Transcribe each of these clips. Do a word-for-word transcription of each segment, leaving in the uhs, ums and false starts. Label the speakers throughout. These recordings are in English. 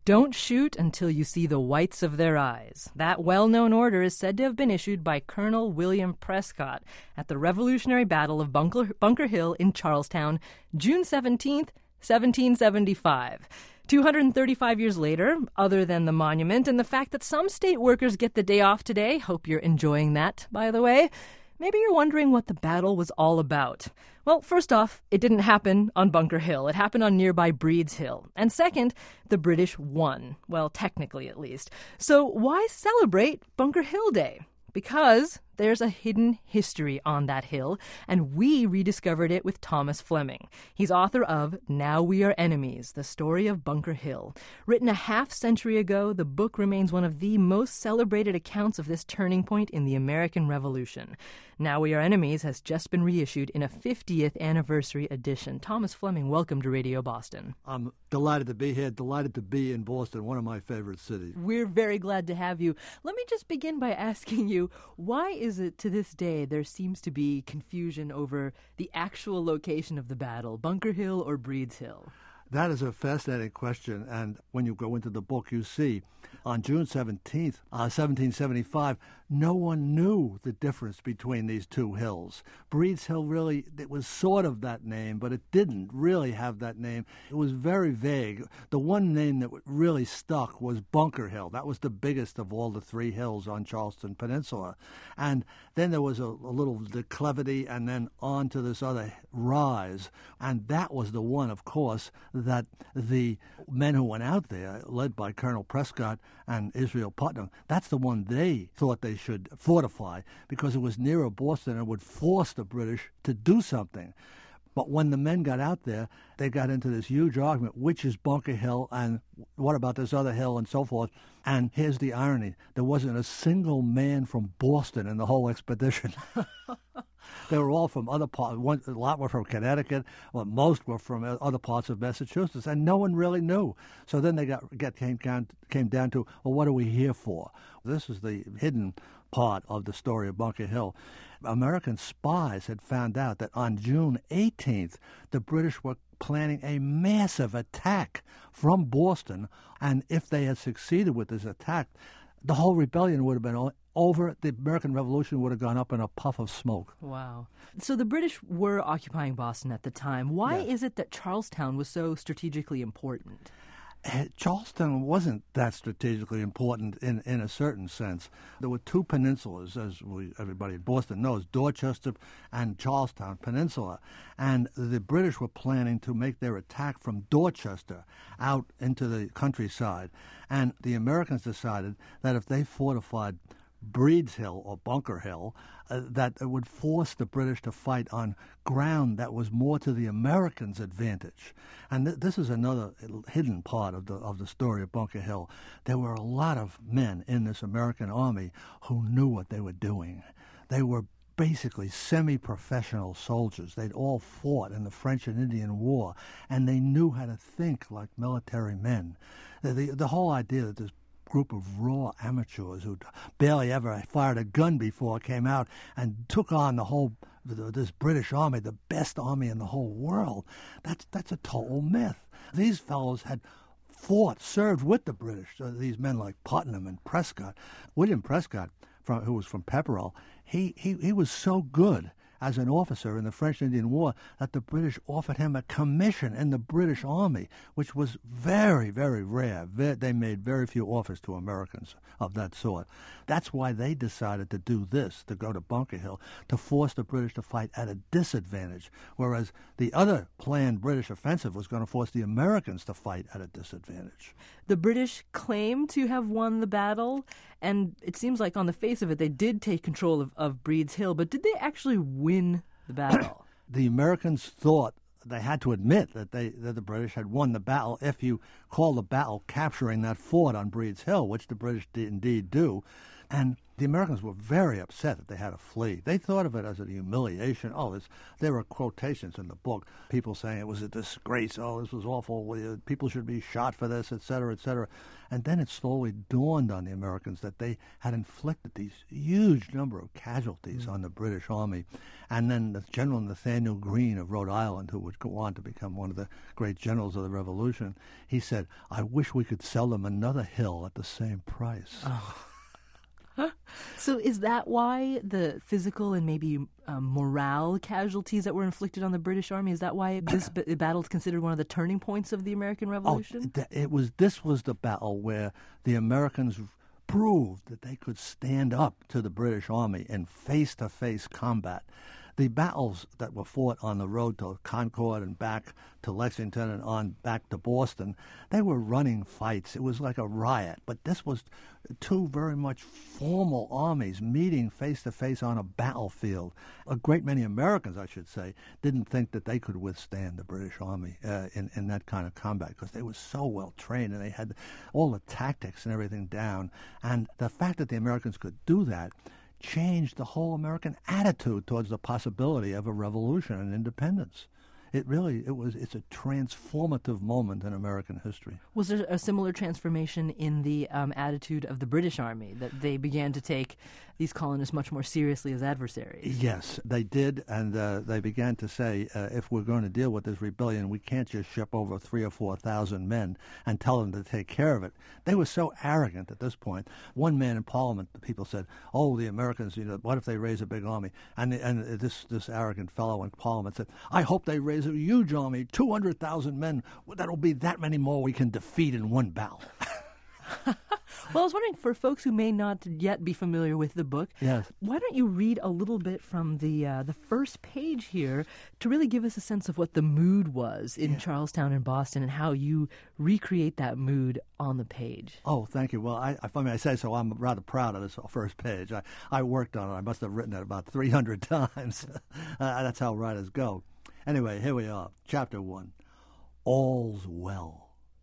Speaker 1: Don't shoot until you see the whites of their eyes. That well-known order is said to have been issued by Colonel William Prescott at the Revolutionary Battle of Bunker, Bunker Hill in Charlestown, June seventeenth, seventeen seventy-five. two hundred thirty-five years later, other than the monument and the fact that some state workers get the day off today, hope you're enjoying that, by the way, maybe you're wondering what the battle was all about. Well, first off, it didn't happen on Bunker Hill. It happened on nearby Breeds Hill. And second, the British won. Well, technically at least. So why celebrate Bunker Hill Day? Because there's a hidden history on that hill, and we rediscovered it with Thomas Fleming. He's author of Now We Are Enemies, The Story of Bunker Hill. Written a half-century ago, the book remains one of the most celebrated accounts of this turning point in the American Revolution. Now We Are Enemies has just been reissued in a fiftieth anniversary edition. Thomas Fleming, welcome to Radio Boston.
Speaker 2: I'm delighted to be here, delighted to be in Boston, one of my favorite cities.
Speaker 1: We're very glad to have you. Let me just begin by asking you, why is it to this day there seems to be confusion over the actual location of the battle, Bunker Hill or Breeds Hill?
Speaker 2: That is a fascinating question, and when you go into the book, you see on June seventeenth, uh, seventeen seventy-five, no one knew the difference between these two hills. Breeds Hill really, it was sort of that name, but it didn't really have that name. It was very vague. The one name that really stuck was Bunker Hill. That was the biggest of all the three hills on Charleston Peninsula. And then there was a, a little declivity and then on to this other rise. And that was the one, of course, that the men who went out there, led by Colonel Prescott and Israel Putnam, that's the one they thought they should fortify because it was nearer Boston and would force the British to do something. But when the men got out there, they got into this huge argument, which is Bunker Hill and what about this other hill and so forth. And here's the irony. There wasn't a single man from Boston in the whole expedition. They were all from other parts. One, a lot were from Connecticut. Well, most were from other parts of Massachusetts, and no one really knew. So then they got, got came down came down to, well, what are we here for? This is the hidden part of the story of Bunker Hill. American spies had found out that on June eighteenth, the British were planning a massive attack from Boston, and if they had succeeded with this attack, the whole rebellion would have been over. The American Revolution would have gone up in a puff of smoke.
Speaker 1: Wow. So the British were occupying Boston at the time. Why
Speaker 2: Yes.
Speaker 1: is it that Charlestown was so strategically important?
Speaker 2: Uh, Charleston wasn't that strategically important in, in a certain sense. There were two peninsulas, as we, everybody in Boston knows, Dorchester and Charlestown Peninsula. And the British were planning to make their attack from Dorchester out into the countryside. And the Americans decided that if they fortified Breeds Hill or Bunker Hill, uh, that it would force the British to fight on ground that was more to the Americans' advantage. And th- this is another hidden part of the of the story of Bunker Hill. There were a lot of men in this American army who knew what they were doing. They were basically semi-professional soldiers. They'd all fought in the French and Indian War, and they knew how to think like military men. The, the, the whole idea that this group of raw amateurs who barely ever fired a gun before came out and took on the whole this British army, the best army in the whole world. That's that's a total myth. These fellows had fought, served with the British. Uh, these men like Putnam and Prescott, William Prescott, from, who was from Pepperell, he, he he was so good as an officer in the French-Indian War that the British offered him a commission in the British Army, which was very, very rare. They made very few offers to Americans of that sort. That's why they decided to do this, to go to Bunker Hill, to force the British to fight at a disadvantage, whereas the other planned British offensive was going to force the Americans to fight at a disadvantage.
Speaker 1: The British claim to have won the battle, and it seems like on the face of it they did take control of, of Breeds Hill, but did they actually win the battle?
Speaker 2: The Americans thought they had to admit that they that the British had won the battle if you call the battle capturing that fort on Breeds Hill, which the British did indeed do. And the Americans were very upset that they had to flee. They thought of it as a humiliation. Oh, it's, there were quotations in the book, people saying it was a disgrace. Oh, this was awful. People should be shot for this, et cetera, et cetera. And then it slowly dawned on the Americans that they had inflicted these huge number of casualties mm. on the British Army. And then the General Nathaniel Greene of Rhode Island, who would go on to become one of the great generals of the Revolution, he said, I wish we could sell them another hill at the same price.
Speaker 1: Oh. So is that why the physical and maybe um, morale casualties that were inflicted on the British Army, is that why this b- battle is considered one of the turning points of the American Revolution?
Speaker 2: Oh, it was. This was the battle where the Americans proved that they could stand up to the British Army in face-to-face combat. The battles that were fought on the road to Concord and back to Lexington and on back to Boston, they were running fights. It was like a riot. But this was two very much formal armies meeting face-to-face on a battlefield. A great many Americans, I should say, didn't think that they could withstand the British Army uh, in, in that kind of combat because they were so well trained and they had all the tactics and everything down. And the fact that the Americans could do that changed the whole American attitude towards the possibility of a revolution and independence. It really, it was, it's a transformative moment in American history.
Speaker 1: Was there a similar transformation in the um, attitude of the British Army, that they began to take these colonists much more seriously as adversaries?
Speaker 2: Yes, they did, and uh, they began to say, uh, if we're going to deal with this rebellion, we can't just ship over three or four thousand men and tell them to take care of it. They were so arrogant at this point. One man in Parliament, the people said, oh, the Americans, you know, what if they raise a big army? And, the, and this, this arrogant fellow in Parliament said, I hope they raise a huge army, two hundred thousand men. That'll be that many more we can defeat in one battle.
Speaker 1: Well, I was wondering, for folks who may not yet be familiar with the book,
Speaker 2: yes.
Speaker 1: why don't you read a little bit from the uh, the first page here to really give us a sense of what the mood was in yeah. Charlestown and Boston and how you recreate that mood on the page.
Speaker 2: Oh, thank you. Well, I, I, I mean, I say so. I'm rather proud of this first page. I, I worked on it. I must have written it about three hundred times. uh, that's how writers go. Anyway, here we are. Chapter one. All's well.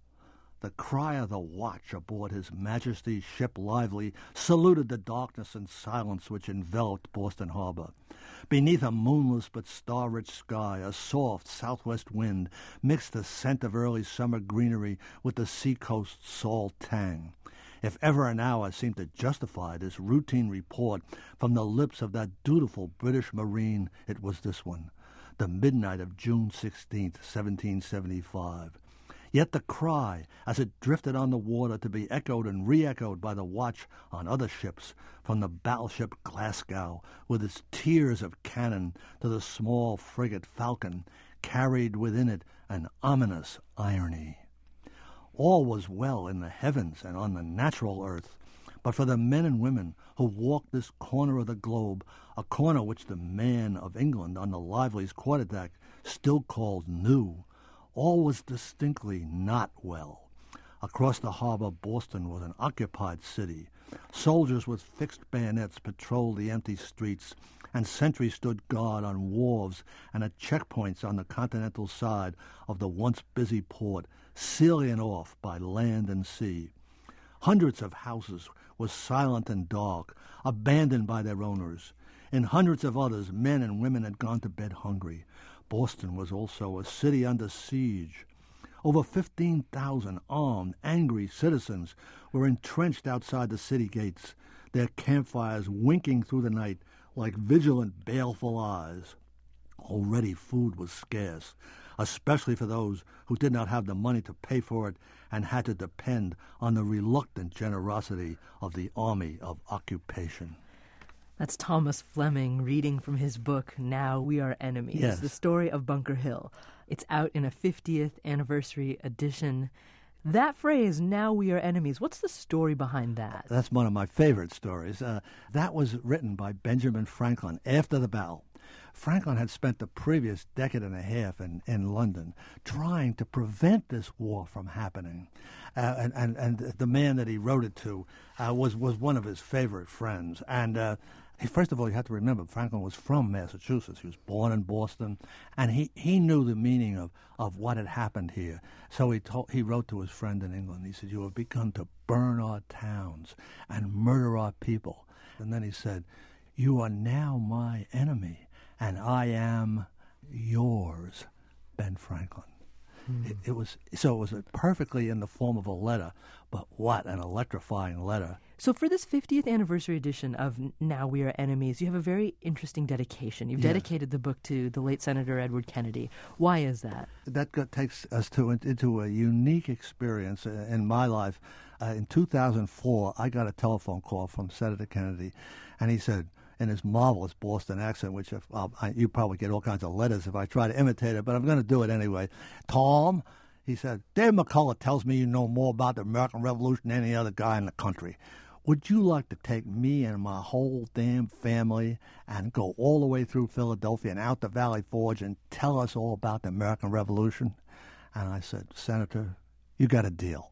Speaker 2: The cry of the watch aboard His Majesty's ship Lively saluted the darkness and silence which enveloped Boston Harbor. Beneath a moonless but star-rich sky, a soft southwest wind mixed the scent of early summer greenery with the seacoast's salt tang. If ever an hour seemed to justify this routine report from the lips of that dutiful British Marine, it was this one, the midnight of June sixteenth, seventeen seventy-five. Yet the cry, as it drifted on the water to be echoed and re-echoed by the watch on other ships, from the battleship Glasgow, with its tiers of cannon, to the small frigate Falcon, carried within it an ominous irony. All was well in the heavens and on the natural earth, but for the men and women who walked this corner of the globe, a corner which the man of England on the Lively's quarterdeck still called new, all was distinctly not well. Across the harbor, Boston was an occupied city. Soldiers with fixed bayonets patrolled the empty streets, and sentries stood guard on wharves and at checkpoints on the continental side of the once busy port, sealing it off by land and sea. Hundreds of houses were silent and dark, abandoned by their owners. In hundreds of others, men and women had gone to bed hungry. Boston was also a city under siege. Over fifteen thousand armed, angry citizens were entrenched outside the city gates, their campfires winking through the night like vigilant, baleful eyes. Already food was scarce, especially for those who did not have the money to pay for it and had to depend on the reluctant generosity of the Army of Occupation.
Speaker 1: That's Thomas Fleming reading from his book, Now We Are Enemies,
Speaker 2: yes.
Speaker 1: The Story of Bunker Hill. It's out in a fiftieth anniversary edition. That phrase, now we are enemies, what's the story behind that?
Speaker 2: That's one of my favorite stories. Uh, that was written by Benjamin Franklin after the battle. Franklin had spent the previous decade and a half in, in London trying to prevent this war from happening. Uh, and, and, and the man that he wrote it to uh, was, was one of his favorite friends. And uh, He, first of all, you have to remember, Franklin was from Massachusetts. He was born in Boston, and he, he knew the meaning of, of what had happened here. So he told, he wrote to his friend in England. He said, "You have begun to burn our towns and murder our people." And then he said, "You are now my enemy, and I am yours, Ben Franklin." Mm. It, it was so it was perfectly in the form of a letter, but what an electrifying letter!
Speaker 1: So for this fiftieth anniversary edition of Now We Are Enemies, you have a very interesting dedication. You've
Speaker 2: Yes.
Speaker 1: dedicated the book to the late Senator Edward Kennedy. Why is that?
Speaker 2: That got, takes us to into a unique experience in my life. Uh, in two thousand four, I got a telephone call from Senator Kennedy, and he said, in his marvelous Boston accent, which if, uh, I, you probably get all kinds of letters if I try to imitate it, but I'm going to do it anyway. "Tom," he said, "Dave McCullough tells me you know more about the American Revolution than any other guy in the country. Would you like to take me and my whole damn family and go all the way through Philadelphia and out to Valley Forge and tell us all about the American Revolution?" And I said, "Senator, you got a deal."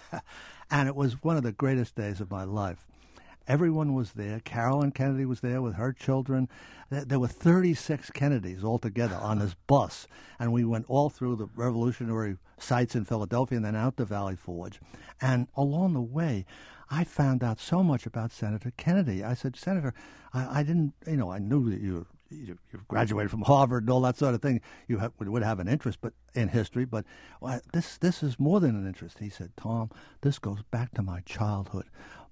Speaker 2: And it was one of the greatest days of my life. Everyone was there. Carolyn Kennedy was there with her children. There were thirty-six Kennedys altogether on this bus, and we went all through the revolutionary sites in Philadelphia and then out to Valley Forge. And along the way, I found out so much about Senator Kennedy. I said, "Senator, I, I didn't, you know, I knew that you you you graduated from Harvard and all that sort of thing. You have, would have an interest, but in history, but well, this this is more than an interest." He said, "Tom, this goes back to my childhood.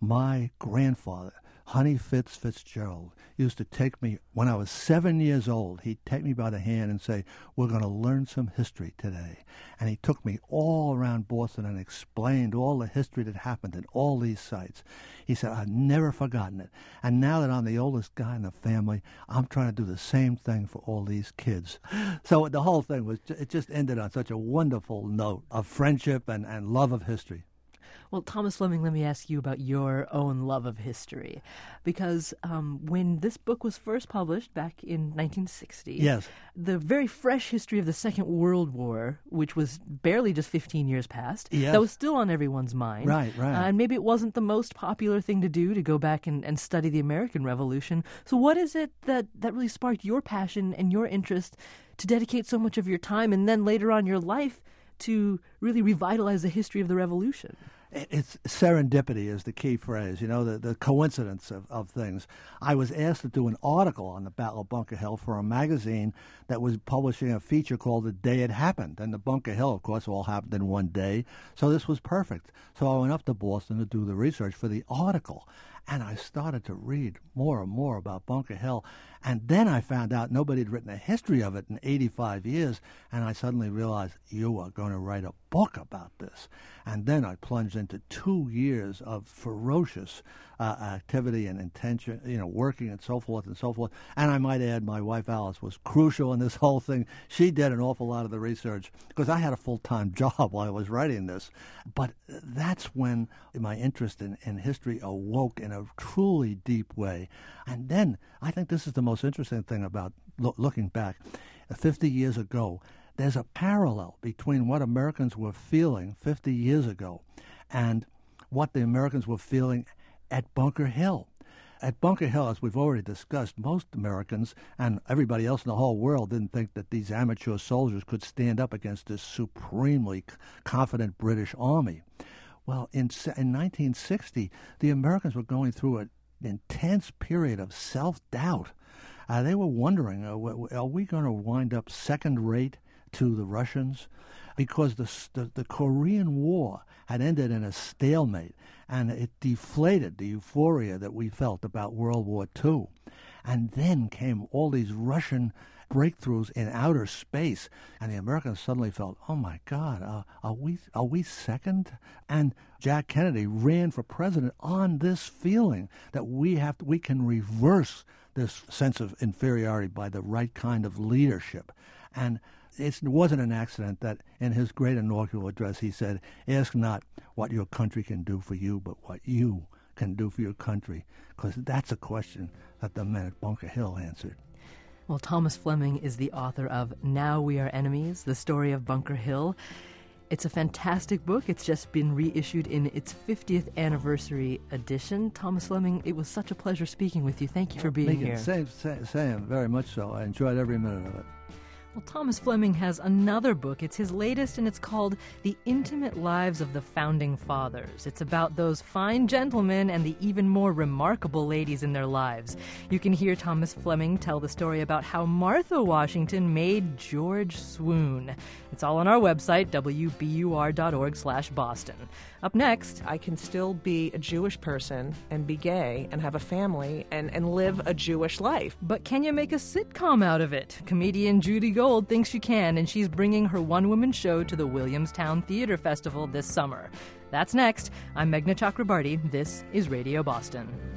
Speaker 2: My grandfather, Honey Fitz Fitzgerald, used to take me, when I was seven years old, he'd take me by the hand and say, 'We're going to learn some history today.' And he took me all around Boston and explained all the history that happened in all these sites." He said, "I've never forgotten it. And now that I'm the oldest guy in the family, I'm trying to do the same thing for all these kids." So the whole thing was, it just ended on such a wonderful note of friendship and, and love of history.
Speaker 1: Well, Thomas Fleming, let me ask you about your own love of history. Because um, when this book was first published back in nineteen sixty,
Speaker 2: yes,
Speaker 1: the very fresh history of the Second World War, which was barely just fifteen years past,
Speaker 2: yes,
Speaker 1: that was still on everyone's mind.
Speaker 2: Right, right.
Speaker 1: Uh, and maybe it wasn't the most popular thing to do, to go back and, and study the American Revolution. So what is it that, that really sparked your passion and your interest to dedicate so much of your time and then later on your life to really revitalize the history of the Revolution?
Speaker 2: It's serendipity is the key phrase, you know, the, the coincidence of, of things. I was asked to do an article on the Battle of Bunker Hill for a magazine that was publishing a feature called The Day It Happened. And the Bunker Hill, of course, all happened in one day. So this was perfect. So I went up to Boston to do the research for the article. And I started to read more and more about Bunker Hill. And then I found out nobody had written a history of it in eighty-five years. And I suddenly realized, you are going to write a book about this. And then I plunged into two years of ferocious uh, activity and intention, you know, working and so forth and so forth. And I might add, my wife Alice was crucial in this whole thing. She did an awful lot of the research because I had a full-time job while I was writing this. But that's when my interest in, in history awoke in a truly deep way. And then I think this is the most interesting thing about lo- looking back. fifty years ago, there's a parallel between what Americans were feeling fifty years ago and what the Americans were feeling at Bunker Hill. At Bunker Hill, as we've already discussed, most Americans and everybody else in the whole world didn't think that these amateur soldiers could stand up against this supremely confident British army. Well, in, in nineteen sixty, the Americans were going through an intense period of self-doubt. Uh, they were wondering, uh, are we going to wind up second-rate to the Russians? Because the, the the Korean War had ended in a stalemate, and it deflated the euphoria that we felt about World War Two. And then came all these Russian breakthroughs in outer space, and the Americans suddenly felt, oh my God, uh, are we are we second? And Jack Kennedy ran for president on this feeling that we have to, we can reverse this sense of inferiority by the right kind of leadership. And it wasn't an accident that in his great inaugural address he said, "Ask not what your country can do for you, but what you can do for your country," because that's a question that the men at Bunker Hill answered.
Speaker 1: Well, Thomas Fleming is the author of Now We Are Enemies, the story of Bunker Hill. It's a fantastic book. It's just been reissued in its fiftieth anniversary edition. Thomas Fleming, it was such a pleasure speaking with you. Thank you for being
Speaker 2: Megan,
Speaker 1: here.
Speaker 2: Same, same, same, very much so. I enjoyed every minute of it.
Speaker 1: Well, Thomas Fleming has another book. It's his latest, and it's called The Intimate Lives of the Founding Fathers. It's about those fine gentlemen and the even more remarkable ladies in their lives. You can hear Thomas Fleming tell the story about how Martha Washington made George swoon. It's all on our website, w b u r dot org slash Boston. Up next,
Speaker 3: I can still be a Jewish person and be gay and have a family and, and live a Jewish life.
Speaker 1: but can you make a sitcom out of it? Comedian Judy Gold thinks she can, and she's bringing her one-woman show to the Williamstown Theater Festival this summer. That's next. I'm Meghna Chakrabarti. This is Radio Boston.